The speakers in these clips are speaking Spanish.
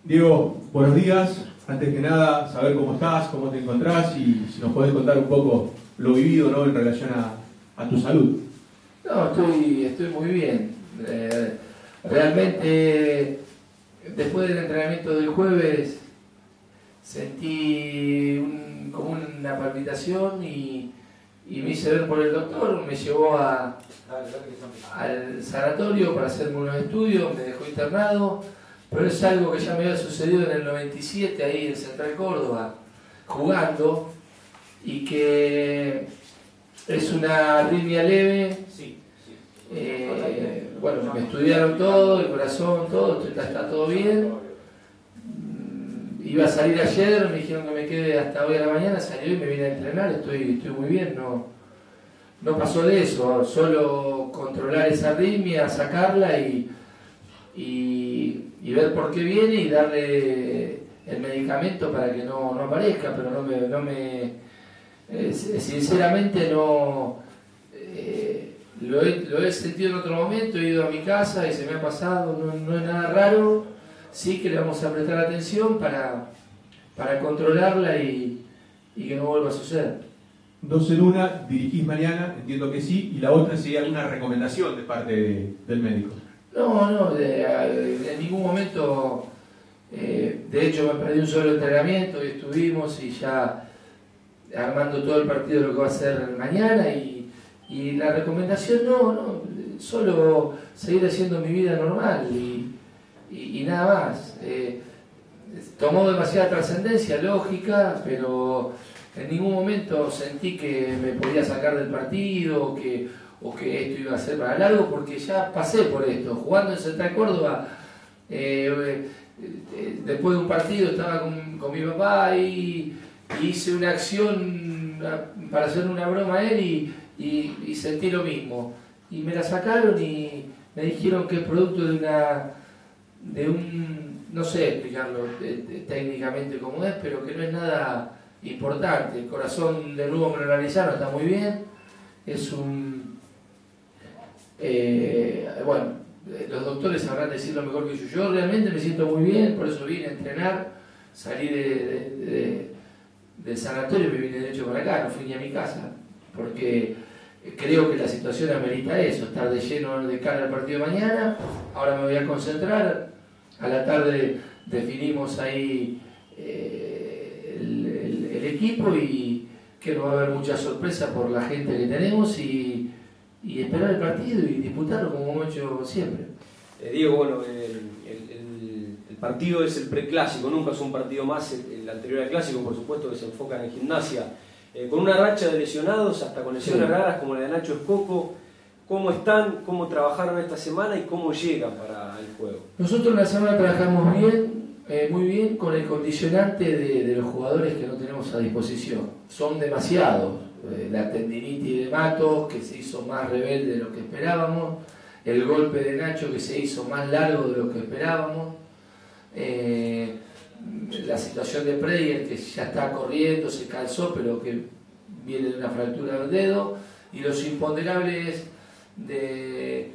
Diego, buenos días. Antes que nada, saber cómo estás, cómo te encontrás y si nos podés contar un poco lo vivido, ¿no?, en relación a tu salud. No, estoy muy bien. Realmente, después del entrenamiento del jueves, sentí como una palpitación y me hice ver por el doctor. Me llevó al sanatorio para hacerme unos estudios, me dejó internado, pero es algo que ya me había sucedido en el 97 ahí en Central Córdoba, jugando, y que es una arritmia leve. Bueno, me estudiaron todo, el corazón, todo, está todo bien. Iba a salir ayer, me dijeron que me quede hasta hoy a la mañana, salí y me vine a entrenar, estoy muy bien, no pasó de eso, solo controlar esa arritmia, sacarla y ver por qué viene y darle el medicamento para que no aparezca, pero sinceramente no. Lo he sentido en otro momento, he ido a mi casa y se me ha pasado, no es nada raro. Sí que le vamos a prestar atención para controlarla y que no vuelva a suceder. Dos en una, dirigís mañana, entiendo que sí, y la otra sería alguna recomendación de parte del médico. No, en ningún momento. De hecho, me perdí un solo entrenamiento y estuvimos y ya armando todo el partido de lo que va a ser mañana y la recomendación no, solo seguir haciendo mi vida normal y nada más. Tomó demasiada trascendencia, lógica, pero en ningún momento sentí que me podía sacar del partido o que esto iba a ser para largo, porque ya pasé por esto. Jugando en Central Córdoba, después de un partido estaba con mi papá y hice una acción para hacer una broma a él y sentí lo mismo. Y me la sacaron y me dijeron que es producto de un, no sé explicarlo técnicamente cómo es, pero que no es nada importante. El corazón de nuevo me lo analizaron, está muy bien. Es bueno, los doctores sabrán decirlo mejor que yo. Yo realmente me siento muy bien, por eso vine a entrenar, salí del sanatorio y me vine de hecho para acá, no fui ni a mi casa, porque creo que la situación amerita eso, estar de lleno de cara al partido de mañana. Ahora me voy a concentrar, a la tarde definimos ahí el equipo y que no va a haber mucha sorpresa por la gente que tenemos y esperar el partido y disputarlo como hemos hecho siempre. Diego, bueno, el partido es el preclásico, nunca es un partido más, el anterior al clásico, por supuesto, que se enfoca en Gimnasia. Con una racha de lesionados, hasta con lesiones raras como la de Nacho Escoco, ¿cómo están? ¿Cómo trabajaron esta semana y cómo llegan para el juego? Nosotros la semana trabajamos bien, muy bien, con el condicionante de los jugadores que no tenemos a disposición. Son demasiados. La tendinitis de Matos, que se hizo más rebelde de lo que esperábamos, el golpe de Nacho, que se hizo más largo de lo que esperábamos, la situación de Preyer, que ya está corriendo, se calzó, pero que viene de una fractura del dedo, y los imponderables de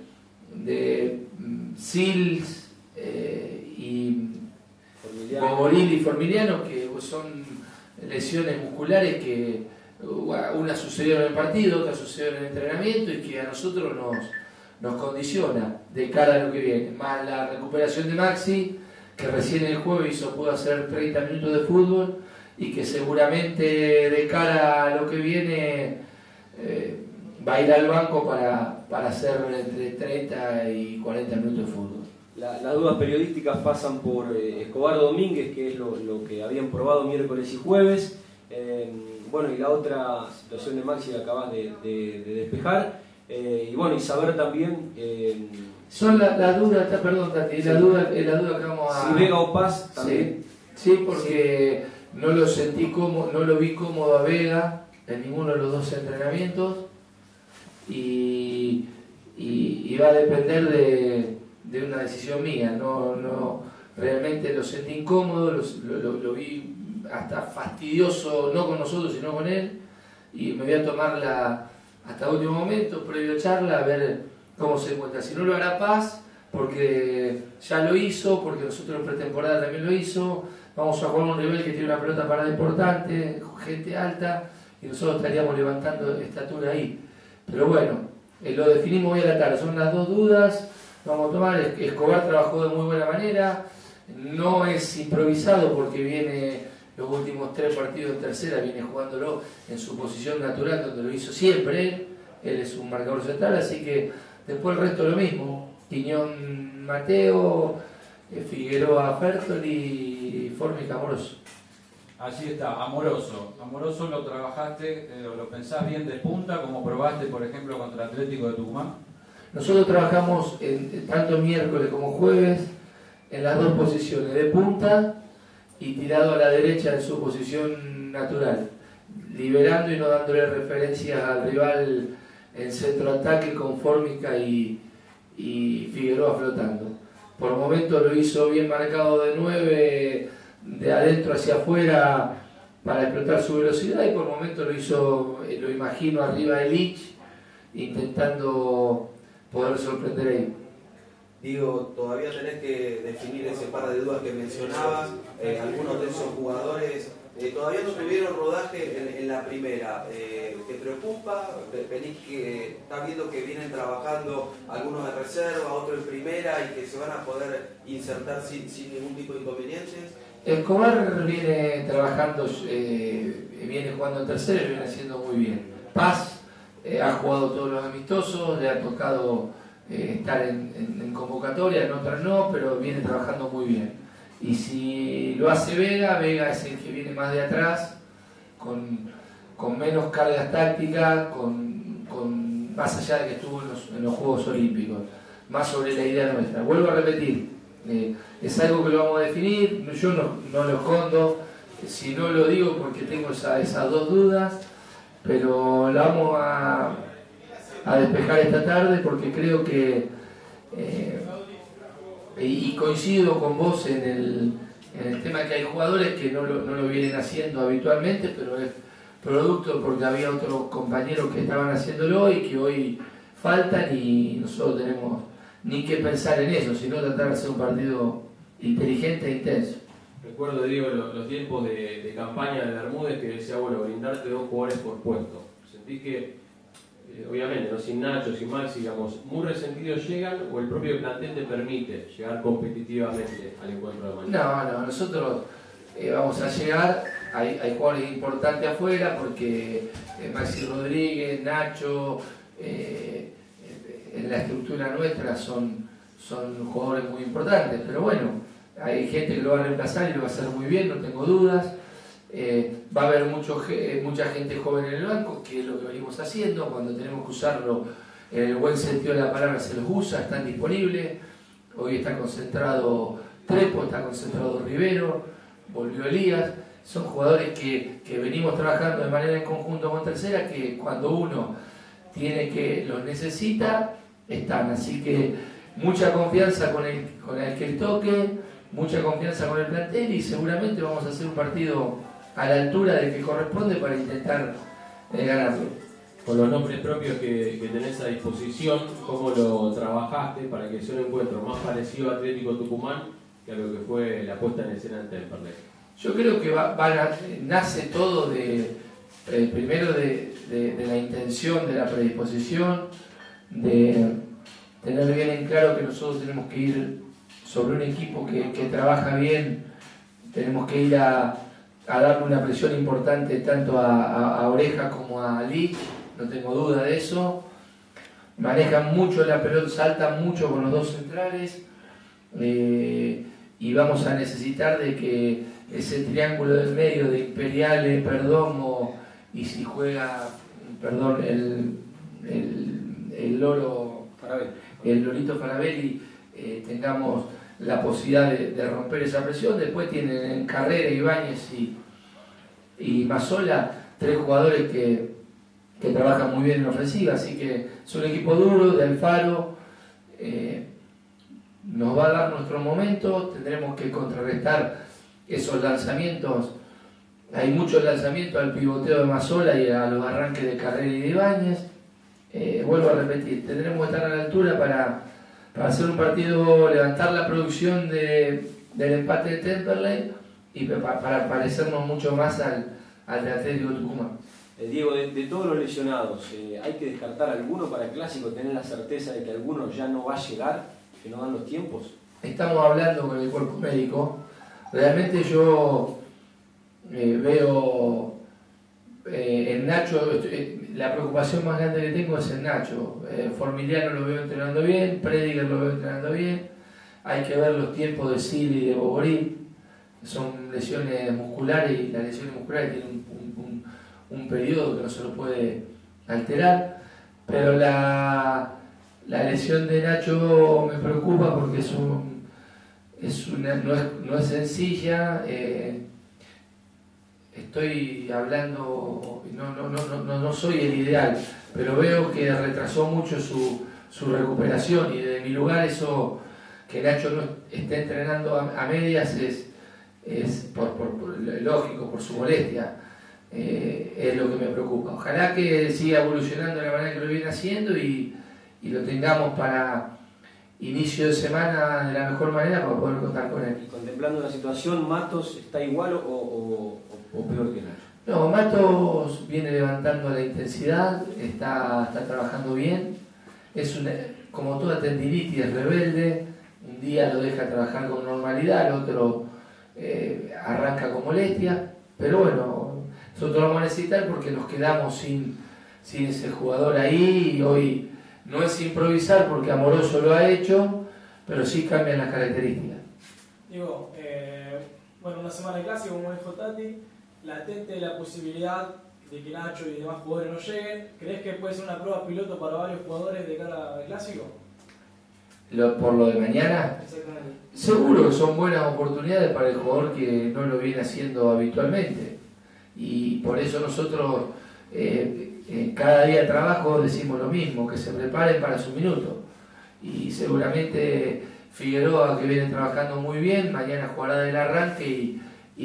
Sils y Gogolil y Formiliano, que son lesiones musculares que una sucedió en el partido, otra sucedió en el entrenamiento y que a nosotros nos condiciona de cara a lo que viene. Más la recuperación de Maxi, que recién el jueves pudo hacer 30 minutos de fútbol y que seguramente de cara a lo que viene va a ir al banco para hacer entre 30 y 40 minutos de fútbol. Las dudas periodísticas pasan por Escobar Domínguez, que es lo que habían probado miércoles y jueves. Bueno, y la otra situación de Maxi que acabas de despejar. Y bueno, y saber también... Son las dudas, perdón Tati, sí. la duda que vamos a... Si Vega o Paz también. Sí, porque no lo sentí no lo vi cómodo a Vega en ninguno de los dos entrenamientos y va a depender de una decisión mía. No, realmente lo sentí incómodo, lo vi hasta fastidioso, no con nosotros sino con él, y me voy a tomarla hasta el último momento, previo a charla, a ver cómo se encuentra. Si no lo hará Paz, porque ya lo hizo, porque nosotros en pretemporada también lo hizo. Vamos a jugar a un rival que tiene una pelota parada importante, gente alta, y nosotros estaríamos levantando estatura ahí. Pero bueno, lo definimos hoy a la tarde, son las dos dudas, vamos a tomar. Escobar trabajó de muy buena manera, no es improvisado porque viene los últimos 3 partidos en tercera, viene jugándolo en su posición natural donde lo hizo siempre. Él es un marcador central, así que después el resto lo mismo. Quiñón Mateo, Figueroa Fertoli y Formica Amoroso. Allí está, Amoroso. Amoroso lo trabajaste, lo pensás bien de punta, como probaste, por ejemplo, contra Atlético de Tucumán. Nosotros trabajamos tanto miércoles como jueves en las dos posiciones, de punta y tirado a la derecha en su posición natural, liberando y no dándole referencias al rival en centro-ataque con Formica y Figueroa flotando. Por momentos lo hizo bien marcado de 9, de adentro hacia afuera para explotar su velocidad, y por momentos lo hizo, lo imagino, arriba de Lich, intentando poder sorprender ahí. Digo, todavía tenés que definir ese par de dudas que mencionabas. Algunos de esos jugadores todavía no tuvieron rodaje en la primera. ¿Te preocupa? ¿Venís que estás viendo que vienen trabajando algunos de reserva, otros en primera y que se van a poder insertar sin ningún tipo de inconvenientes? Escobar viene trabajando, viene jugando en tercera y viene haciendo muy bien. Paz ha jugado todos los amistosos, le ha tocado estar en convocatoria, en otras no, pero viene trabajando muy bien. Y si lo hace Vega, Vega es el que viene más de atrás, con menos cargas tácticas, más allá de que estuvo en los Juegos Olímpicos, más sobre la idea nuestra. Vuelvo a repetir, es algo que lo vamos a definir, yo no lo escondo, si no lo digo porque tengo esas dos dudas, pero la vamos a despejar esta tarde porque creo que, y coincido con vos en el tema que hay jugadores que no lo vienen haciendo habitualmente, pero es producto porque había otros compañeros que estaban haciéndolo y que hoy faltan, y nosotros tenemos ni que pensar en eso, sino tratar de hacer un partido inteligente e intenso. Recuerdo, Diego, los tiempos de campaña de Bermúdez, que decía, bueno, brindarte 2 jugadores por puesto. Sentí que, obviamente, ¿no? Sin Nacho, sin Maxi, digamos, muy resentidos llegan, o el propio plantel te permite llegar competitivamente al encuentro de mañana. No, nosotros vamos a llegar, hay jugadores importantes afuera, porque Maxi Rodríguez, Nacho, en la estructura nuestra son jugadores muy importantes, pero bueno, hay gente que lo va a reemplazar y lo va a hacer muy bien, no tengo dudas. Va a haber mucha gente joven en el banco, que es lo que venimos haciendo. Cuando tenemos que usarlo en el buen sentido de la palabra se los usa, están disponibles. Hoy está concentrado Trepo, está concentrado Rivero, volvió Elías. Son jugadores que venimos trabajando de manera en conjunto con tercera, que cuando uno los necesita, están. Así que mucha confianza con el que el toque, mucha confianza con el plantel, y seguramente vamos a hacer un partido a la altura del que corresponde para intentar ganarlo. Con los nombres propios que tenés a disposición, ¿cómo lo trabajaste para que sea un encuentro más parecido a Atlético Tucumán que a lo que fue la puesta en escena ante el Temperley? Yo creo que nace todo primero de la intención, de la predisposición, de tener bien en claro que nosotros tenemos que ir sobre un equipo que trabaja bien, tenemos que ir a darle una presión importante tanto a Oreja como a Lich, no tengo duda de eso. Manejan mucho la pelota, saltan mucho con los dos centrales, y vamos a necesitar de que ese triángulo del medio de Imperiale, Perdomo, y si juega, el Loro Farabelli, el Lorito Farabelli, tengamos la posibilidad de romper esa presión. Después tienen en Carrera, Ibáñez y Mazzola, 3 jugadores que trabajan muy bien en ofensiva, así que es un equipo duro, de Alfaro. Nos va a dar nuestro momento, tendremos que contrarrestar esos lanzamientos. Hay muchos lanzamientos al pivoteo de Mazzola y a los arranques de Carrera y de Ibáñez. Vuelvo a repetir, tendremos que estar a la altura para hacer un partido, levantar la producción del empate de Temperley y para parecernos mucho más al de Atlético Tucumán. Diego, de todos los lesionados, ¿hay que descartar alguno para el clásico, tener la certeza de que alguno ya no va a llegar, que no dan los tiempos? Estamos hablando con el cuerpo médico. Realmente yo veo en Nacho, la preocupación más grande que tengo es en Nacho. Formiliano lo veo entrenando bien, Prediger lo veo entrenando bien. Hay que ver los tiempos de Sili y de Bogorí. Son lesiones musculares y las lesiones musculares tienen un periodo que no se lo puede alterar. Pero la lesión de Nacho me preocupa porque no es sencilla. Estoy hablando, no soy el ideal, pero veo que retrasó mucho su recuperación, y desde mi lugar eso, que Nacho no esté entrenando a medias es lógico, por su molestia, es lo que me preocupa. Ojalá que siga evolucionando de la manera que lo viene haciendo y lo tengamos para inicio de semana de la mejor manera para poder contar con él. Y contemplando la situación, ¿Matos está igual o peor que Nacho? No, Matos viene levantando la intensidad, está trabajando bien. Como toda tendinitis, es rebelde. Un día lo deja trabajar con normalidad, el otro arranca con molestia. Pero bueno, nosotros lo vamos a necesitar porque nos quedamos sin ese jugador ahí, y hoy no es improvisar porque Amoroso lo ha hecho, pero sí cambian las características. Digo, bueno, una semana de clásico, como dijo Tati, latente la posibilidad de que Nacho y demás jugadores no lleguen. ¿Crees que puede ser una prueba piloto para varios jugadores de cara al clásico? Por lo de mañana, Exactamente. seguro que son buenas oportunidades para el jugador que no lo viene haciendo habitualmente. Y por eso nosotros cada día de trabajo decimos lo mismo, que se preparen para su minuto. Y seguramente Figueroa, que viene trabajando muy bien, mañana jugará del arranque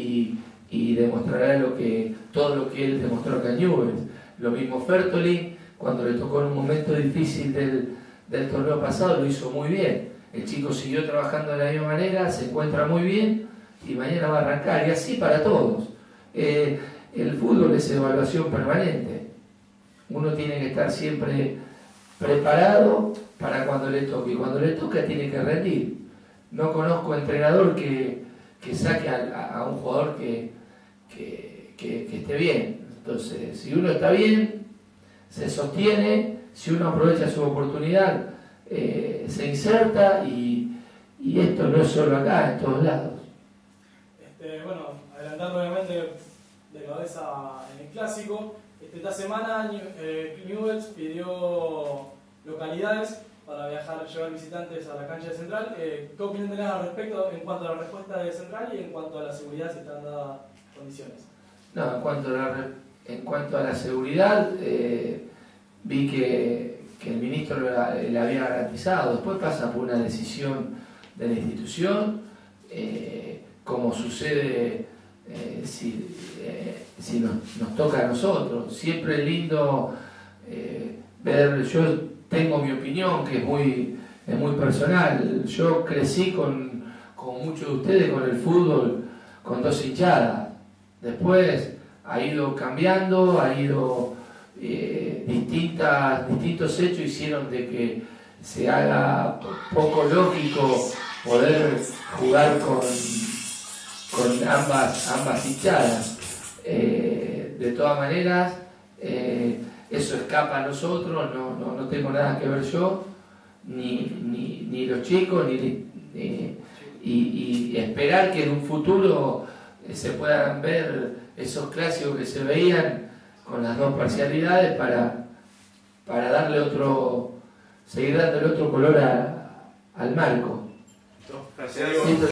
y demostrará todo lo que él demostró acá en Newell's. Lo mismo Fertoli, cuando le tocó en un momento difícil del torneo pasado, lo hizo muy bien. El chico siguió trabajando de la misma manera, se encuentra muy bien y mañana va a arrancar. Y así para todos. El fútbol es evaluación permanente. Uno tiene que estar siempre preparado para cuando le toque. Y cuando le toca tiene que rendir. No conozco entrenador que saque a un jugador que esté bien. Entonces, si uno está bien, se sostiene. Si uno aprovecha su oportunidad, se inserta, y esto no es solo acá, en todos lados. Bueno, adelantando obviamente de cabeza en el clásico, esta semana Newell's pidió localidades para llevar visitantes a la cancha de Central. ¿Qué opinión tenés al respecto en cuanto a la respuesta de Central y en cuanto a la seguridad, si están dadas condiciones? No, en cuanto a la seguridad, vi que el ministro le había garantizado. Después pasa por una decisión de la institución, como sucede si nos toca a nosotros. Siempre es lindo ver. Yo tengo mi opinión, que es muy personal. Yo crecí con muchos de ustedes con el fútbol, con dos hinchadas. Después ha ido cambiando, ha ido distintos hechos hicieron de que se haga poco lógico poder jugar con ambas hinchadas. De todas maneras, eso escapa a nosotros, no tengo nada que ver yo, ni los chicos, y esperar que en un futuro se puedan ver esos clásicos que se veían con las dos parcialidades para seguir dándole otro color al marco. Gracias.